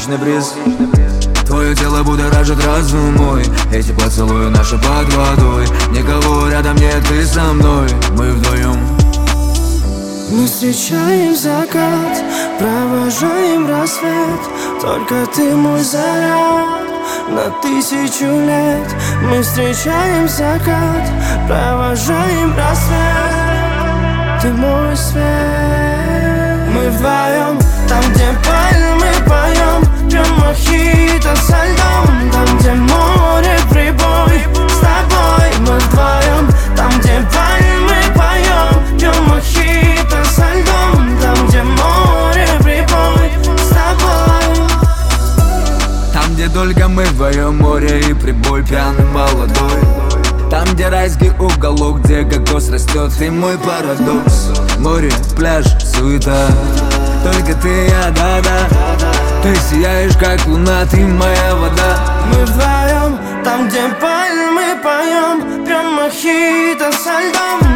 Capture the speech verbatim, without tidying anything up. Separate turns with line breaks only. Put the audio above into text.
уличный бриз. Твое тело будоражит разум мой, эти поцелуи наши под водой. Никого рядом нет, ты со мной, мы вдвоем.
Мы встречаем закат, провожаем рассвет. Только ты мой заряд на тысячу лет. Мы встречаем закат, провожаем рассвет. Ты мой свет. Мы вдвоем, там, где пальмы поем, пьем мохито со льдом. Там, где море прибой, с тобой. Мы вдвоем, там, где пальмы поем, пьем мохито со льдом. Там, где море прибой, с тобой.
Там, где только мы вдвоем, море и прибой, пьяный молодой. Там, где райский уголок, где кокос растет, ты мой парадокс. Море, пляж, суета, только ты и я, да-да. Ты сияешь, как луна, ты моя вода.
Мы вдвоем, там, где пальмы поем, пьем мохито со льдом.